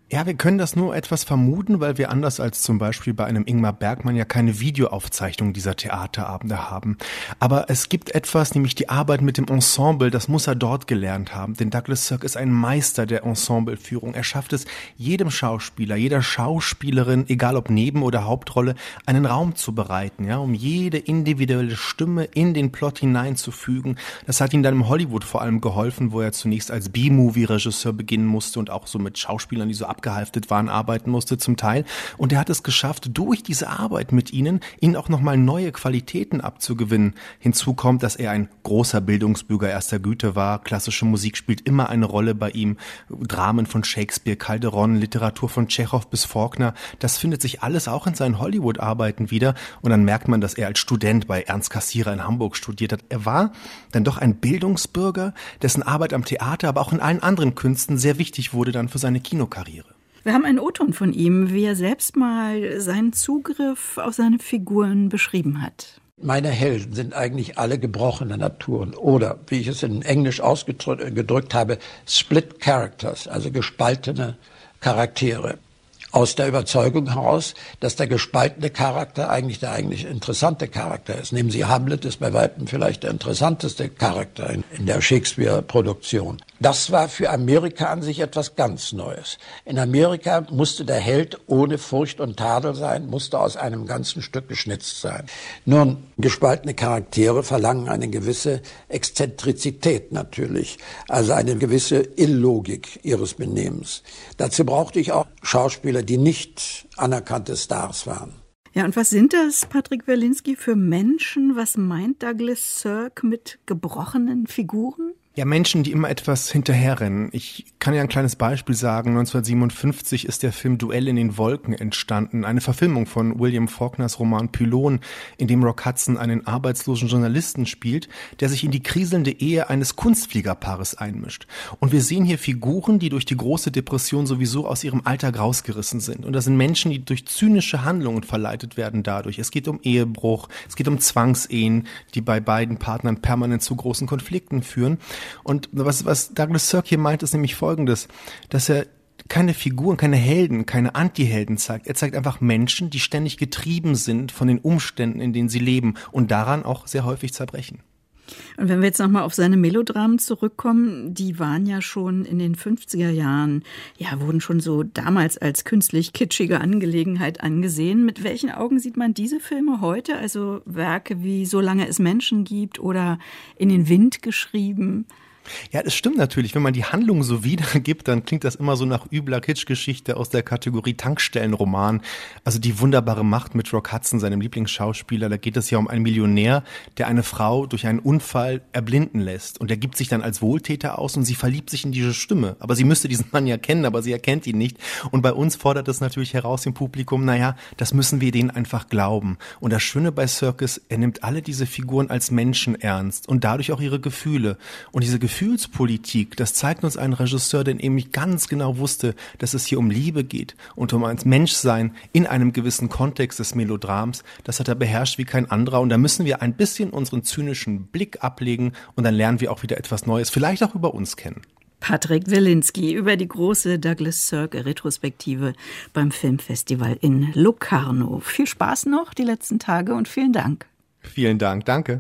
Ja, wir können das nur etwas vermuten, weil wir anders als zum Beispiel bei einem Ingmar Bergman ja keine Videoaufzeichnung dieser Theaterabende haben. Aber es gibt etwas, nämlich die Arbeit mit dem Ensemble, das muss er dort gelernt haben. Denn Douglas Sirk ist ein Meister der Ensembleführung. Er schafft es, jedem Schauspieler, jeder Schauspielerin, egal ob Neben- oder Hauptrolle, einen Raum zu bereiten, ja, um jede individuelle Stimme in den Plot hineinzufügen. Das hat ihm dann im Hollywood vor allem geholfen, wo er zunächst als B-Movie-Regisseur beginnen musste und auch so mit Schauspielern, die so abgehalftet waren, arbeiten musste zum Teil. Und er hat es geschafft, durch diese Arbeit mit ihnen, ihnen auch nochmal neue Qualitäten abzugewinnen. Hinzu kommt, dass er ein großer Bildungsbürger erster Güte war. Klassische Musik spielt immer eine Rolle bei ihm. Dramen von Shakespeare, Calderon, Literatur von Tschechow bis Faulkner. Das findet sich alles auch in seinen Hollywood-Arbeiten wieder. Und dann merkt man, dass er als Student bei Ernst Cassirer in Hamburg studiert hat. Er war dann doch ein Bildungsbürger, dessen Arbeit am Theater, aber auch in allen anderen Künsten sehr wichtig wurde dann für seine Kinokarriere. Wir haben einen O-Ton von ihm, wie er selbst mal seinen Zugriff auf seine Figuren beschrieben hat. Meine Helden sind eigentlich alle gebrochene Naturen oder, wie ich es in Englisch ausgedrückt habe, Split Characters, also gespaltene Charaktere. Aus der Überzeugung heraus, dass der gespaltene Charakter eigentlich der eigentlich interessante Charakter ist. Nehmen Sie Hamlet, ist bei weitem vielleicht der interessanteste Charakter in, in der Shakespeare-Produktion. Das war für Amerika an sich etwas ganz Neues. In Amerika musste der Held ohne Furcht und Tadel sein, musste aus einem ganzen Stück geschnitzt sein. Nun, gespaltene Charaktere verlangen eine gewisse Exzentrizität natürlich, also eine gewisse Illogik ihres Benehmens. Dazu brauchte ich auch Schauspieler, die nicht anerkannte Stars waren. Ja, und was sind das, Patrick Werlinski, für Menschen? Was meint Douglas Sirk mit gebrochenen Figuren? Ja, Menschen, die immer etwas hinterherrennen. Ich kann ja ein kleines Beispiel sagen. neunzehnhundertsiebenundfünfzig ist der Film Duell in den Wolken entstanden. Eine Verfilmung von William Faulkners Roman Pylon, in dem Rock Hudson einen arbeitslosen Journalisten spielt, der sich in die kriselnde Ehe eines Kunstfliegerpaares einmischt. Und wir sehen hier Figuren, die durch die große Depression sowieso aus ihrem Alltag rausgerissen sind. Und das sind Menschen, die durch zynische Handlungen verleitet werden dadurch. Es geht um Ehebruch, es geht um Zwangsehen, die bei beiden Partnern permanent zu großen Konflikten führen. Und was, was Douglas Sirk hier meint, ist nämlich Folgendes, dass er keine Figuren, keine Helden, keine Antihelden zeigt. Er zeigt einfach Menschen, die ständig getrieben sind von den Umständen, in denen sie leben und daran auch sehr häufig zerbrechen. Und wenn wir jetzt nochmal auf seine Melodramen zurückkommen, die waren ja schon in den fünfziger Jahren, ja, wurden schon so damals als künstlich kitschige Angelegenheit angesehen. Mit welchen Augen sieht man diese Filme heute? Also Werke wie Solange es Menschen gibt oder In den Wind geschrieben? Ja, das stimmt natürlich. Wenn man die Handlung so wiedergibt, dann klingt das immer so nach übler Kitschgeschichte aus der Kategorie Tankstellenroman. Also die wunderbare Macht mit Rock Hudson, seinem Lieblingsschauspieler. Da geht es ja um einen Millionär, der eine Frau durch einen Unfall erblinden lässt. Und der gibt sich dann als Wohltäter aus und sie verliebt sich in diese Stimme. Aber sie müsste diesen Mann ja kennen, aber sie erkennt ihn nicht. Und bei uns fordert es natürlich heraus im Publikum, naja, das müssen wir denen einfach glauben. Und das Schöne bei Sirk ist, er nimmt alle diese Figuren als Menschen ernst und dadurch auch ihre Gefühle. Und diese Gefühle Gefühlspolitik, das zeigt uns einen Regisseur, der eben ganz genau wusste, dass es hier um Liebe geht und um ein Menschsein in einem gewissen Kontext des Melodrams. Das hat er beherrscht wie kein anderer und da müssen wir ein bisschen unseren zynischen Blick ablegen und dann lernen wir auch wieder etwas Neues, vielleicht auch über uns kennen. Patrick Werlinski über die große Douglas Sirk-Retrospektive beim Filmfestival in Locarno. Viel Spaß noch die letzten Tage und vielen Dank. Vielen Dank, danke.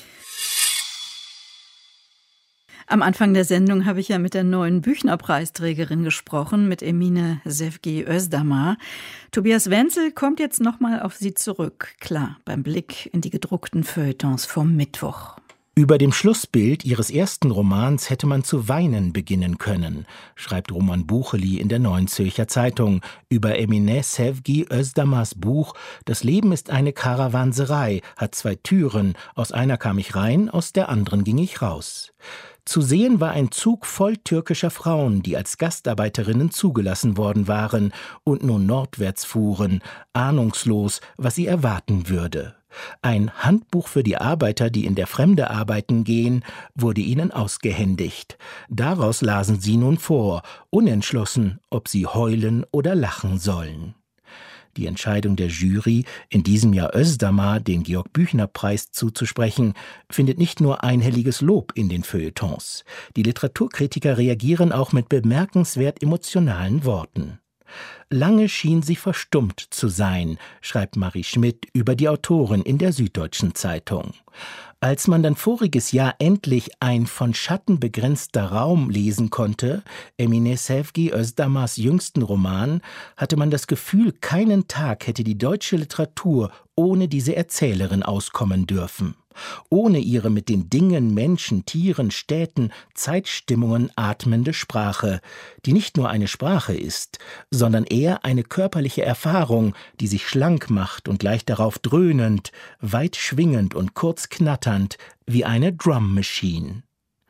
Am Anfang der Sendung habe ich ja mit der neuen Büchner-Preisträgerin gesprochen, mit Emine Sevgi Özdamar. Tobias Wenzel kommt jetzt nochmal auf sie zurück. Klar, beim Blick in die gedruckten Feuilletons vom Mittwoch. Über dem Schlussbild ihres ersten Romans hätte man zu weinen beginnen können, schreibt Roman Bucheli in der Neuen Zürcher Zeitung über Emine Sevgi Özdamars Buch »Das Leben ist eine Karawanserei, hat zwei Türen, aus einer kam ich rein, aus der anderen ging ich raus«. Zu sehen war ein Zug voll türkischer Frauen, die als Gastarbeiterinnen zugelassen worden waren und nun nordwärts fuhren, ahnungslos, was sie erwarten würde. Ein Handbuch für die Arbeiter, die in der Fremde arbeiten gehen, wurde ihnen ausgehändigt. Daraus lasen sie nun vor, unentschlossen, ob sie heulen oder lachen sollen. Die Entscheidung der Jury, in diesem Jahr Özdamar den Georg-Büchner-Preis zuzusprechen, findet nicht nur einhelliges Lob in den Feuilletons. Die Literaturkritiker reagieren auch mit bemerkenswert emotionalen Worten. Lange schien sie verstummt zu sein, schreibt Marie Schmidt über die Autorin in der Süddeutschen Zeitung. Als man dann voriges Jahr endlich ein von Schatten begrenzter Raum lesen konnte, Emine Sevgi Özdamars jüngsten Roman, hatte man das Gefühl, keinen Tag hätte die deutsche Literatur ohne diese Erzählerin auskommen dürfen. Ohne ihre mit den Dingen, Menschen, Tieren, Städten, Zeitstimmungen atmende Sprache, die nicht nur eine Sprache ist, sondern eher eine körperliche Erfahrung, die sich schlank macht und gleich darauf dröhnend, weit schwingend und kurz knatternd, wie eine Drum Machine.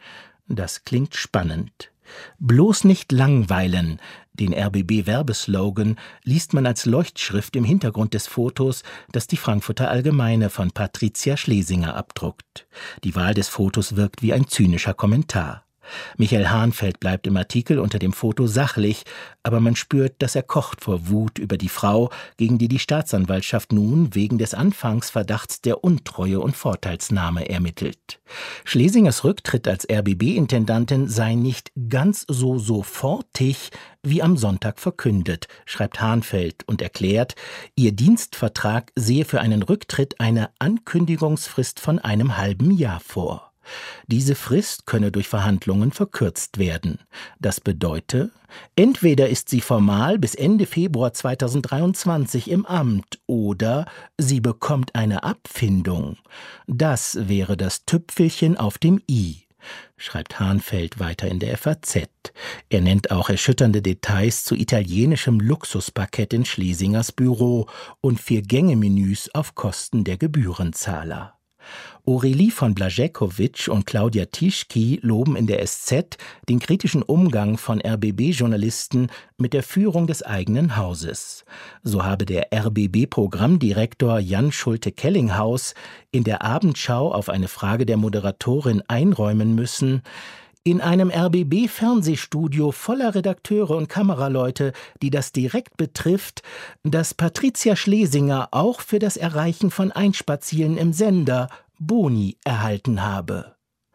Das klingt spannend. Bloß nicht langweilen. Den R B B-Werbeslogan liest man als Leuchtschrift im Hintergrund des Fotos, das die Frankfurter Allgemeine von Patricia Schlesinger abdruckt. Die Wahl des Fotos wirkt wie ein zynischer Kommentar. Michael Hahnfeld bleibt im Artikel unter dem Foto sachlich, aber man spürt, dass er kocht vor Wut über die Frau, gegen die die Staatsanwaltschaft nun wegen des Anfangsverdachts der Untreue und Vorteilsnahme ermittelt. Schlesingers Rücktritt als R B B-Intendantin sei nicht ganz so sofortig wie am Sonntag verkündet, schreibt Hahnfeld und erklärt, ihr Dienstvertrag sehe für einen Rücktritt eine Ankündigungsfrist von einem halben Jahr vor. Diese Frist könne durch Verhandlungen verkürzt werden. Das bedeute, entweder ist sie formal bis Ende Februar zweitausenddreiundzwanzig im Amt oder sie bekommt eine Abfindung. Das wäre das Tüpfelchen auf dem i, schreibt Hahnfeld weiter in der F A Z. Er nennt auch erschütternde Details zu italienischem Luxusparkett in Schlesingers Büro und Vier-Gänge-Menüs auf Kosten der Gebührenzahler. Aurélie von Blažeković und Claudia Tischki loben in der S Z den kritischen Umgang von R B B-Journalisten mit der Führung des eigenen Hauses. So habe der R B B-Programmdirektor Jan Schulte-Kellinghaus in der Abendschau auf eine Frage der Moderatorin einräumen müssen: In einem R B B-Fernsehstudio voller Redakteure und Kameraleute, die das direkt betrifft, dass Patricia Schlesinger auch für das Erreichen von Einspazieren im Sender Boni erhalten habe.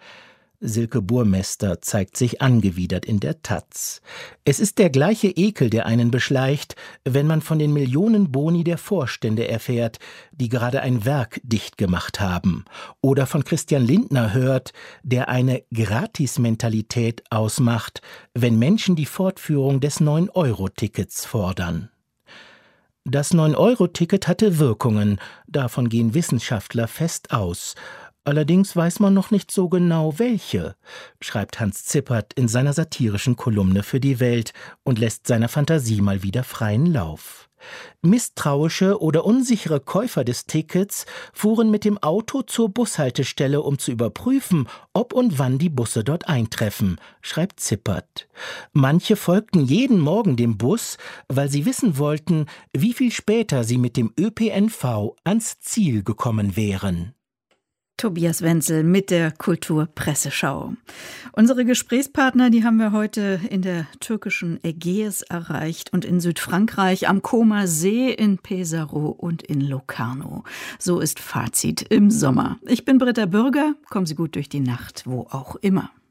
Silke Burmester zeigt sich angewidert in der Taz. Es ist der gleiche Ekel, der einen beschleicht, wenn man von den Millionen Boni der Vorstände erfährt, die gerade ein Werk dicht gemacht haben, oder von Christian Lindner hört, der eine Gratis-Mentalität ausmacht, wenn Menschen die Fortführung des neun Euro Tickets fordern. Das neun Euro Ticket hatte Wirkungen, davon gehen Wissenschaftler fest aus. Allerdings weiß man noch nicht so genau, welche, schreibt Hans Zippert in seiner satirischen Kolumne für die Welt und lässt seiner Fantasie mal wieder freien Lauf. Misstrauische oder unsichere Käufer des Tickets fuhren mit dem Auto zur Bushaltestelle, um zu überprüfen, ob und wann die Busse dort eintreffen, schreibt Zippert. Manche folgten jeden Morgen dem Bus, weil sie wissen wollten, wie viel später sie mit dem Ö P N V ans Ziel gekommen wären. Tobias Wenzel mit der Kulturpresseschau. Unsere Gesprächspartner, die haben wir heute in der türkischen Ägäis erreicht und in Südfrankreich am Comer See, in Pesaro und in Locarno. So ist Fazit im Sommer. Ich bin Britta Bürger. Kommen Sie gut durch die Nacht, wo auch immer.